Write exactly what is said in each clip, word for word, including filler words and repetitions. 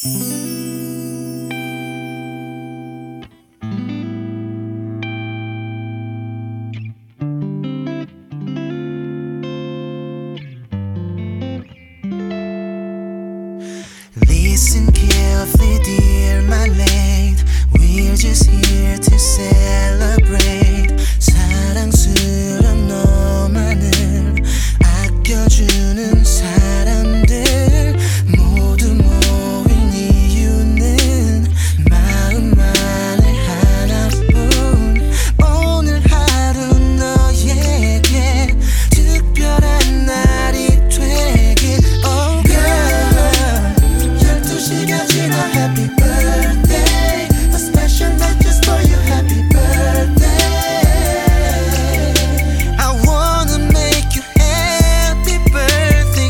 Listen carefully, dear my lady. We're just here to celebrate. 사랑스런 너만을 아껴주는 사람들 모두 모인 이유는 마음만을 하나뿐. 오늘 하루 너에게 특별한 날이 되길. Oh girl, 열두 시가 지나 happy birthday. A special night just for you, happy birthday. I wanna make you happy birthday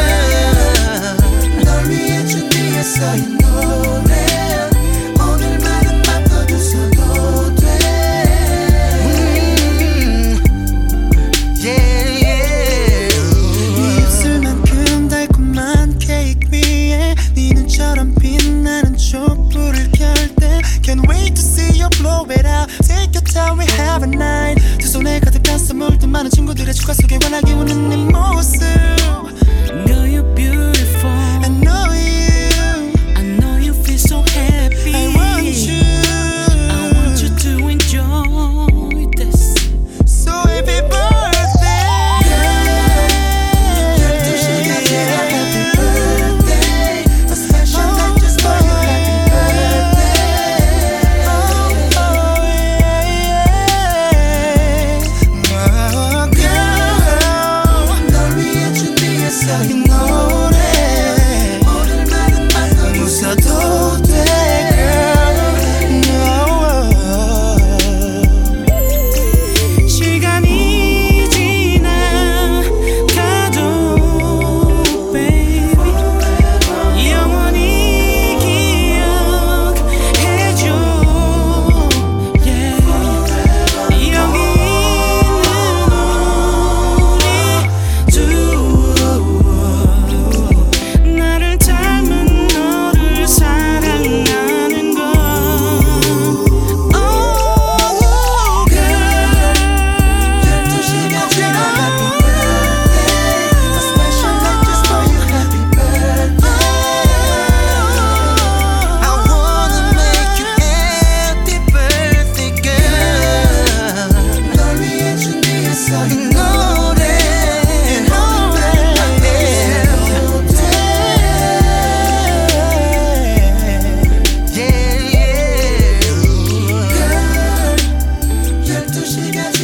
girl. 널 위해 준비했어 이 노래. 오늘만은 바꿔줬어도 돼. 음, yeah, yeah. 이 입술만큼 달콤한 케이크 위에 네 눈처럼 빛나는 촛불을 켤 때 Can't wait to see you blow it out. Take your time, we have a night. 두 손에 가득한 선물들 많은 친구들의 축하 속에 환하게 우는 네 모습. Girl, you're beautiful. I know you, I know you feel so happy. I want you. I want you to enjoy this. So happy birthday girl. 열두 시가 지나 happy birthday. A special night just for you, happy birthday. Oh, oh yeah, yeah. Oh girl, 널 위해 준비했어 이 노래. 오늘만은 바꿔 웃어도 돼 girl. No. 시간이 지나가도 baby 영원히 기억해줘. Yeah. 여기 있는 우리 나를 닮은 너를 사랑하는 것. Oh girl. 열두 시가 지나 happy birthday. A special night just for you, happy birthday. I wanna make you happy birthday girl. 널 위해 준비했어 이 노래. 오늘만은 바꿔줘도 돼. Yeah, yeah. Girl, 열두 시가 지나